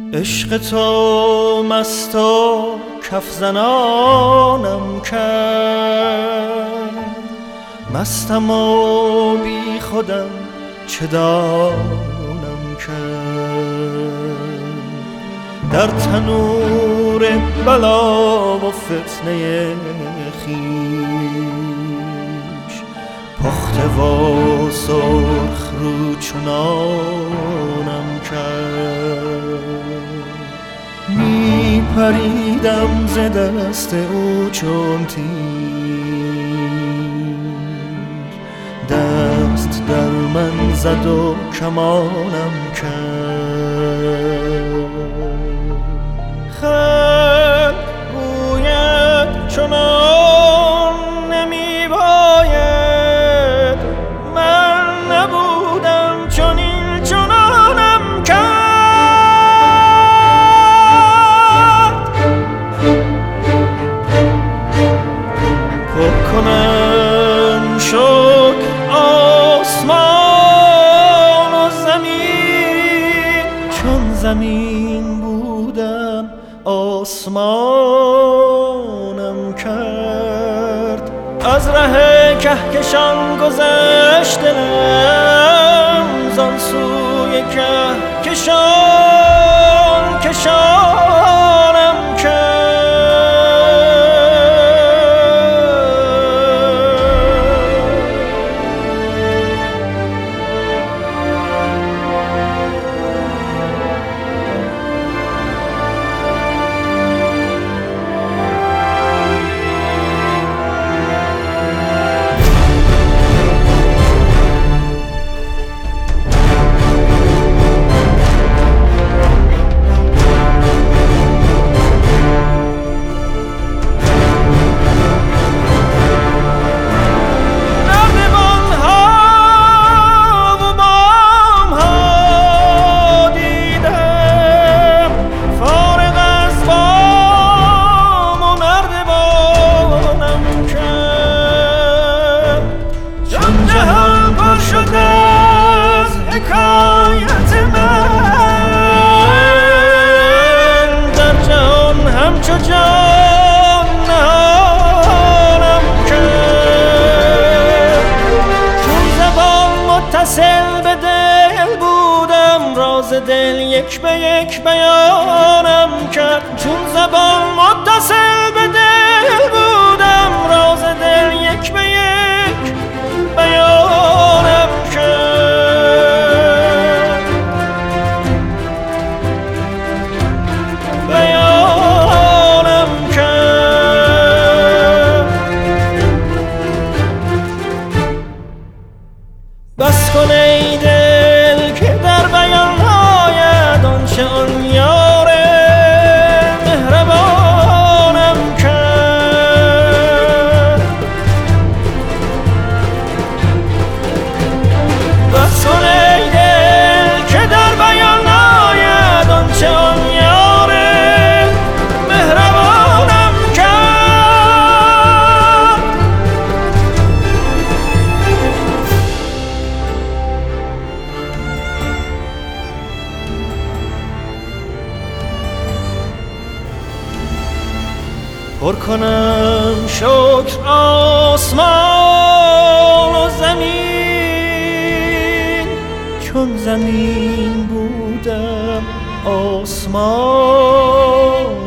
عشق تو مست و کف زنانم کرد، مستم و بی خودم چه دانم کرد. در تنور بلا و فتنه خویش پخته و سرخ رو چنانم کرد. می پریدم ز دست او چون تیر، دست در من زد و کمانم کرد. خلق گوید چنان نمی باید، من نبودم چنین چنانم کرد. پر کنم شکر آسمان و زمین، چون زمین بودم آسمانم کرد. از ره کهکشان گذشت دلم، زان سوی کهکشان کشانم کرد. متصل به دل بودم، راز دل یک به یک بیانم کرد. چون زبان متصل به دل بودم، راز دل یک به یک بیانم کرد. بیانم کرد. بس کن ای دل که در بیان آید آنچه آن یار مهربانم کرد. بس کن ای دل که در بیان آید آنچه آن یار مهربانم کرد. پر کنم شکر آسمان و زمین، چون زمین بودم آسمان